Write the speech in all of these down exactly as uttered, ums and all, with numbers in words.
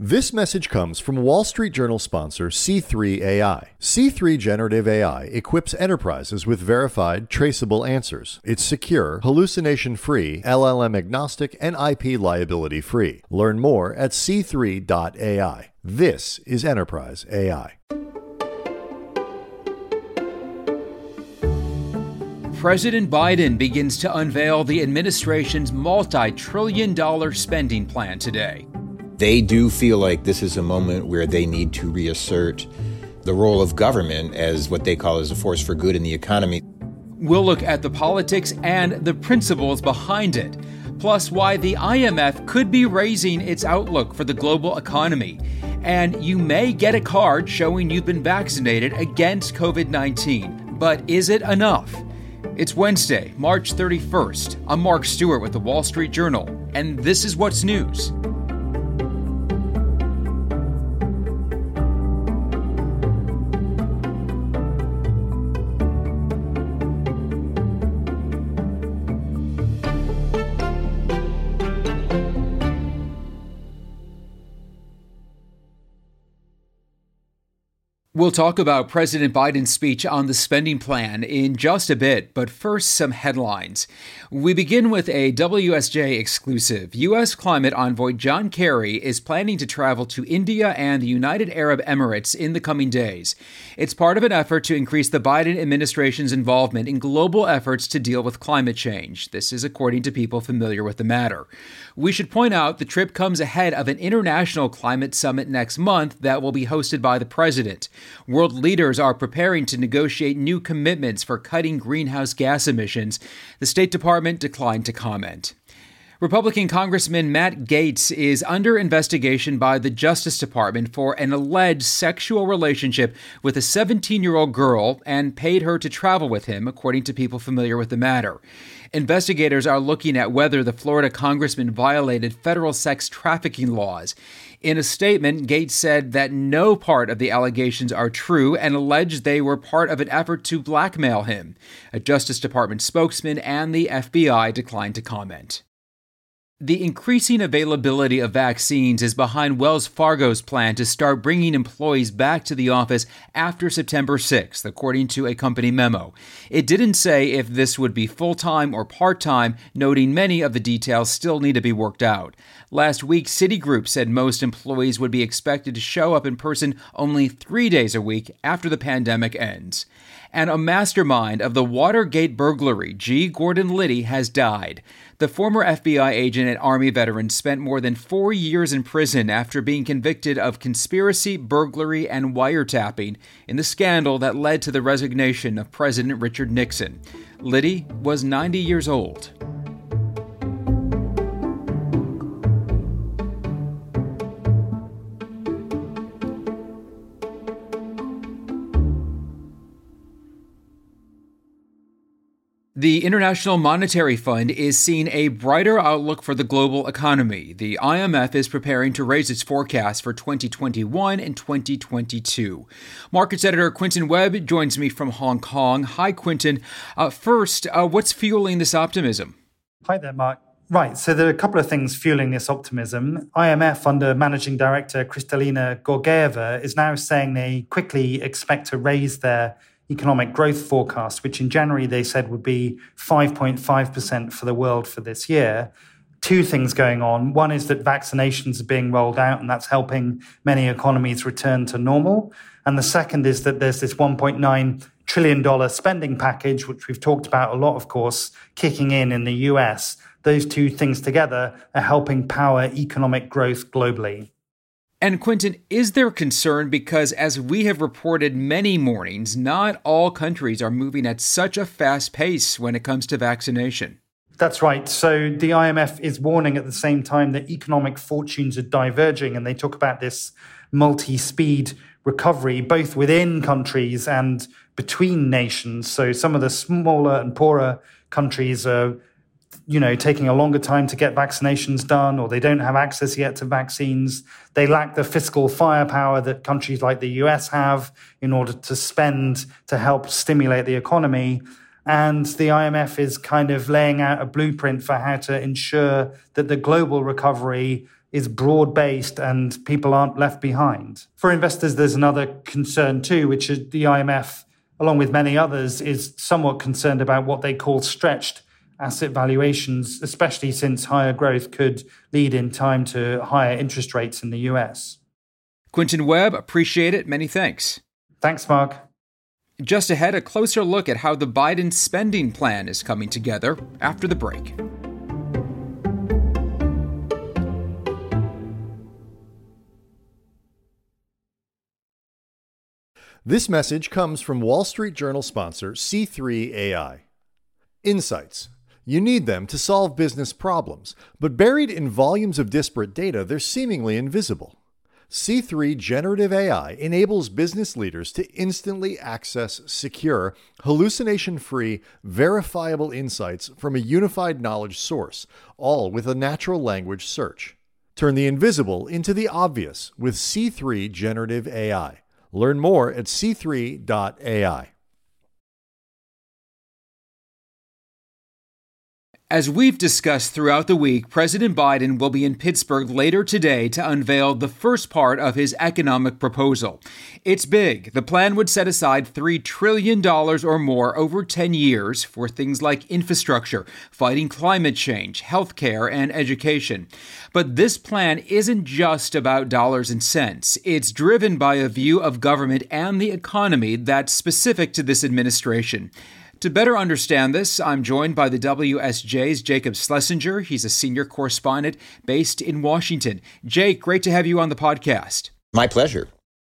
This message comes from Wall Street Journal sponsor C three A I. C three Generative A I equips enterprises with verified, traceable answers. It's secure, hallucination-free, L L M-agnostic, and I P liability-free. Learn more at c three dot a i. This is Enterprise A I. President Biden begins to unveil the administration's multi-trillion dollar spending plan today. They do feel like this is a moment where they need to reassert the role of government as what they call as a force for good in the economy. We'll look at the politics and the principles behind it, plus why the I M F could be raising its outlook for the global economy. And you may get a card showing you've been vaccinated against covid nineteen. But is it enough? It's Wednesday, March thirty-first. I'm Mark Stewart with the Wall Street Journal, and this is what's news. We'll talk about President Biden's speech on the spending plan in just a bit, but first, some headlines. We begin with a W S J exclusive. U S climate envoy John Kerry is planning to travel to India and the United Arab Emirates in the coming days. It's part of an effort to increase the Biden administration's involvement in global efforts to deal with climate change. This is according to people familiar with the matter. We should point out the trip comes ahead of an international climate summit next month that will be hosted by the president. World leaders are preparing to negotiate new commitments for cutting greenhouse gas emissions. The State Department declined to comment. Republican Congressman Matt Gaetz is under investigation by the Justice Department for an alleged sexual relationship with a seventeen-year-old girl and paid her to travel with him, according to people familiar with the matter. Investigators are looking at whether the Florida congressman violated federal sex trafficking laws. In a statement, Gaetz said that no part of the allegations are true and alleged they were part of an effort to blackmail him. A Justice Department spokesman and the F B I declined to comment. The increasing availability of vaccines is behind Wells Fargo's plan to start bringing employees back to the office after September sixth, according to a company memo. It didn't say if this would be full-time or part-time, noting many of the details still need to be worked out. Last week, Citigroup said most employees would be expected to show up in person only three days a week after the pandemic ends. And a mastermind of the Watergate burglary, G. Gordon Liddy, has died. The former F B I agent and Army veteran spent more than four years in prison after being convicted of conspiracy, burglary, and wiretapping in the scandal that led to the resignation of President Richard Nixon. Liddy was ninety years old. The International Monetary Fund is seeing a brighter outlook for the global economy. The I M F is preparing to raise its forecast for twenty twenty-one and twenty twenty-two. Markets editor Quentin Webb joins me from Hong Kong. Hi, Quentin. Uh, first, uh, what's fueling this optimism? Hi there, Mark. Right, so there are a couple of things fueling this optimism. I M F, under Managing Director Kristalina Georgieva, is now saying they quickly expect to raise their economic growth forecast, which in January they said would be five point five percent for the world for this year. Two things going on. One is that vaccinations are being rolled out, and that's helping many economies return to normal. And the second is that there's this one point nine trillion dollars spending package, which we've talked about a lot, of course, kicking in in the U S. Those two things together are helping power economic growth globally. And Quentin, is there concern because, as we have reported many mornings, not all countries are moving at such a fast pace when it comes to vaccination? That's right. So the I M F is warning at the same time that economic fortunes are diverging, and they talk about this multi-speed recovery, both within countries and between nations. So some of the smaller and poorer countries are you know, taking a longer time to get vaccinations done, or they don't have access yet to vaccines. They lack the fiscal firepower that countries like the U S have in order to spend to help stimulate the economy. And the I M F is kind of laying out a blueprint for how to ensure that the global recovery is broad-based and people aren't left behind. For investors, there's another concern too, which is the I M F, along with many others, is somewhat concerned about what they call stretched asset valuations, especially since higher growth could lead in time to higher interest rates in the U S. Quentin Webb, appreciate it. Many thanks. Thanks, Mark. Just ahead, a closer look at how the Biden spending plan is coming together after the break. This message comes from Wall Street Journal sponsor C three A I. Insights. You need them to solve business problems, but buried in volumes of disparate data, they're seemingly invisible. C three Generative A I enables business leaders to instantly access secure, hallucination-free, verifiable insights from a unified knowledge source, all with a natural language search. Turn the invisible into the obvious with C three Generative A I. Learn more at c three dot a i. As we've discussed throughout the week, President Biden will be in Pittsburgh later today to unveil the first part of his economic proposal. It's big. The plan would set aside three trillion dollars or more over ten years for things like infrastructure, fighting climate change, healthcare, and education. But this plan isn't just about dollars and cents. It's driven by a view of government and the economy that's specific to this administration. To better understand this, I'm joined by the W S J's Jacob Schlesinger. He's a senior correspondent based in Washington. Jake, great to have you on the podcast. My pleasure.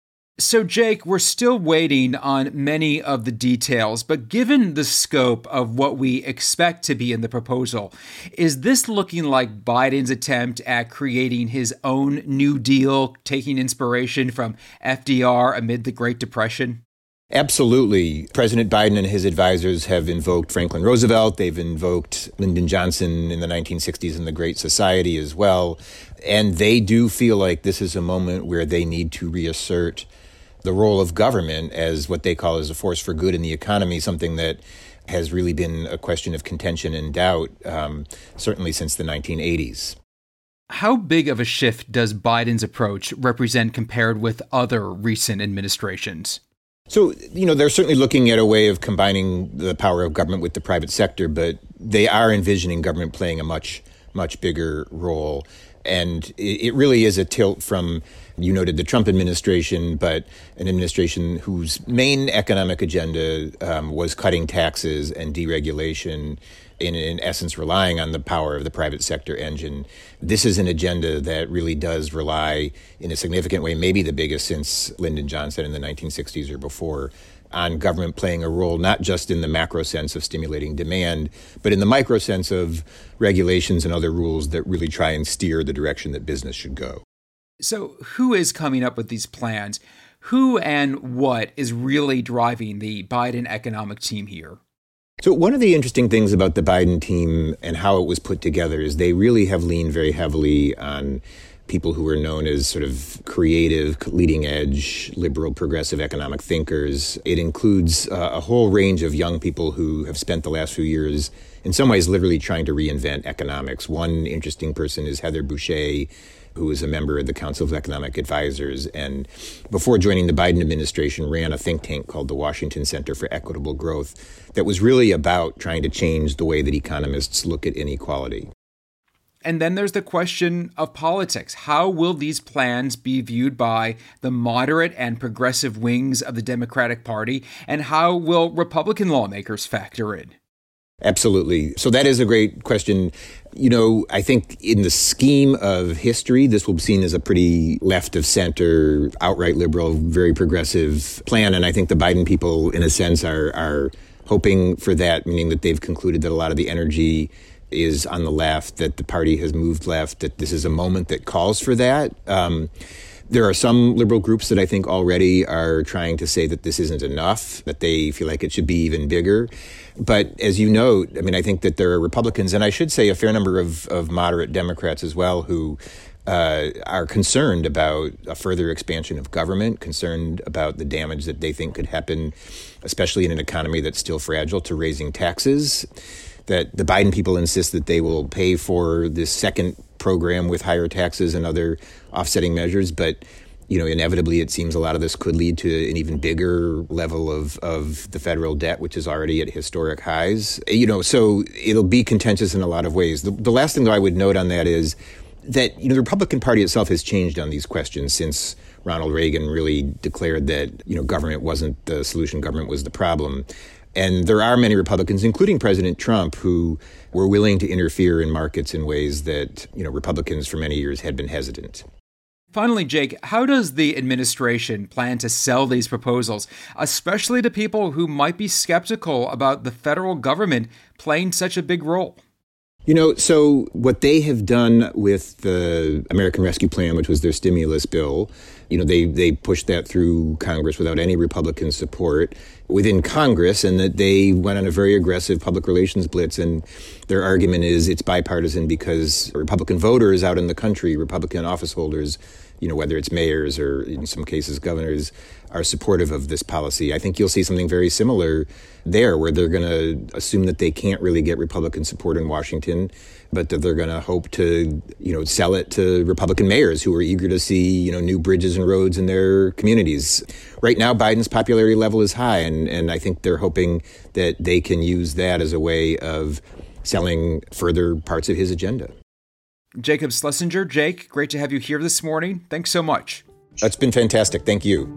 So, Jake, we're still waiting on many of the details, but given the scope of what we expect to be in the proposal, is this looking like Biden's attempt at creating his own New Deal, taking inspiration from F D R amid the Great Depression? Absolutely. President Biden and his advisors have invoked Franklin Roosevelt. They've invoked Lyndon Johnson in the nineteen sixties and the Great Society as well. And they do feel like this is a moment where they need to reassert the role of government as what they call as a force for good in the economy, something that has really been a question of contention and doubt, um, certainly since the nineteen eighties. How big of a shift does Biden's approach represent compared with other recent administrations? So, you know, they're certainly looking at a way of combining the power of government with the private sector, but they are envisioning government playing a much, much bigger role. And it really is a tilt from, you noted the Trump administration, but an administration whose main economic agenda um, was cutting taxes and deregulation, in, in essence relying on the power of the private sector engine. This is an agenda that really does rely in a significant way, maybe the biggest since Lyndon Johnson in the nineteen sixties or before, on government playing a role, not just in the macro sense of stimulating demand, but in the micro sense of regulations and other rules that really try and steer the direction that business should go. So who is coming up with these plans? Who and what is really driving the Biden economic team here? So one of the interesting things about the Biden team and how it was put together is they really have leaned very heavily on people who are known as sort of creative, leading edge, liberal, progressive economic thinkers. It includes uh, a whole range of young people who have spent the last few years, in some ways, literally trying to reinvent economics. One interesting person is Heather Boushey, who is a member of the Council of Economic Advisors, and before joining the Biden administration, ran a think tank called the Washington Center for Equitable Growth that was really about trying to change the way that economists look at inequality. And then there's the question of politics. How will these plans be viewed by the moderate and progressive wings of the Democratic Party, and how will Republican lawmakers factor in? Absolutely. So that is a great question. You know, I think in the scheme of history, this will be seen as a pretty left of center, outright liberal, very progressive plan. And I think the Biden people, in a sense, are, are hoping for that, meaning that they've concluded that a lot of the energy is on the left, that the party has moved left, that this is a moment that calls for that. Um, There are some liberal groups that I think already are trying to say that this isn't enough, that they feel like it should be even bigger. But as you note, I mean, I think that there are Republicans, and I should say a fair number of, of moderate Democrats as well, who uh, are concerned about a further expansion of government, concerned about the damage that they think could happen, especially in an economy that's still fragile, to raising taxes. That the Biden people insist that they will pay for this second program with higher taxes and other offsetting measures. But, you know, inevitably, it seems a lot of this could lead to an even bigger level of, of the federal debt, which is already at historic highs. You know, so it'll be contentious in a lot of ways. The, the last thing that I would note on that is that, you know, the Republican Party itself has changed on these questions since Ronald Reagan really declared that, you know, government wasn't the solution, government was the problem. And there are many Republicans, including President Trump, who were willing to interfere in markets in ways that, you know, Republicans for many years had been hesitant. Finally, Jake, how does the administration plan to sell these proposals, especially to people who might be skeptical about the federal government playing such a big role? You know, so what they have done with the American Rescue Plan, which was their stimulus bill, you know, they, they pushed that through Congress without any Republican support within Congress, and that they went on a very aggressive public relations blitz. And their argument is it's bipartisan because Republican voters out in the country, Republican office holders, you know, whether it's mayors or in some cases governors, are supportive of this policy. I think you'll see something very similar there, where they're going to assume that they can't really get Republican support in Washington, but that they're going to hope to, you know, sell it to Republican mayors who are eager to see, you know, new bridges and roads in their communities. Right now, Biden's popularity level is high, and, and I think they're hoping that they can use that as a way of selling further parts of his agenda. Jacob Schlesinger, Jake, great to have you here this morning. Thanks so much. That's been fantastic. Thank you.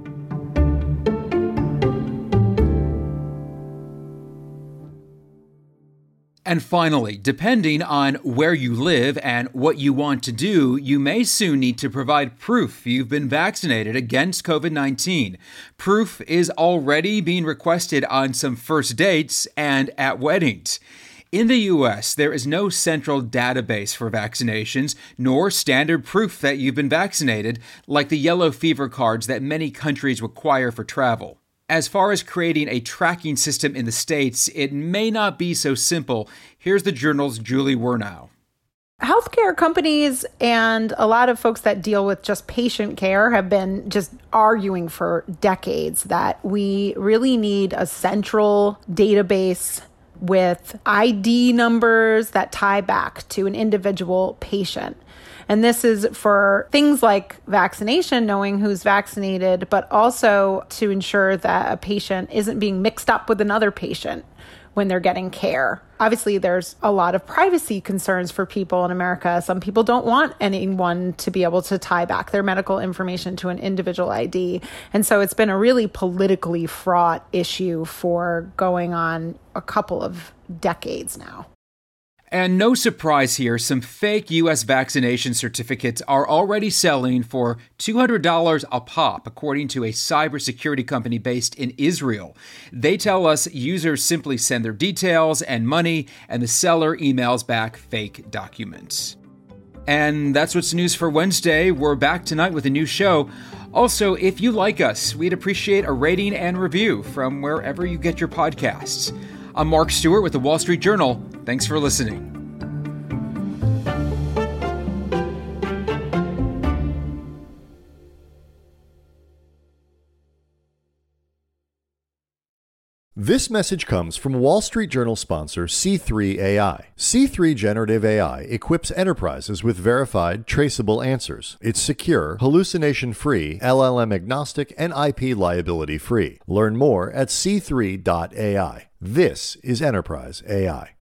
And finally, depending on where you live and what you want to do, you may soon need to provide proof you've been vaccinated against covid nineteen. Proof is already being requested on some first dates and at weddings. In the U S, there is no central database for vaccinations, nor standard proof that you've been vaccinated, like the yellow fever cards that many countries require for travel. As far as creating a tracking system in the States, it may not be so simple. Here's the Journal's Julie Wernow. Healthcare companies and a lot of folks that deal with just patient care have been just arguing for decades that we really need a central database with I D numbers that tie back to an individual patient. And this is for things like vaccination, knowing who's vaccinated, but also to ensure that a patient isn't being mixed up with another patient when they're getting care. Obviously, there's a lot of privacy concerns for people in America. Some people don't want anyone to be able to tie back their medical information to an individual I D. And so it's been a really politically fraught issue for going on a couple of decades now. And no surprise here, some fake U S vaccination certificates are already selling for two hundred dollars a pop, according to a cybersecurity company based in Israel. They tell us users simply send their details and money, and the seller emails back fake documents. And that's what's news for Wednesday. We're back tonight with a new show. Also, if you like us, we'd appreciate a rating and review from wherever you get your podcasts. I'm Mark Stewart with the Wall Street Journal. Thanks for listening. This message comes from Wall Street Journal sponsor C three A I. C three Generative A I equips enterprises with verified, traceable answers. It's secure, hallucination-free, L L M-agnostic, and I P liability-free. Learn more at c three dot A I. This is Enterprise A I.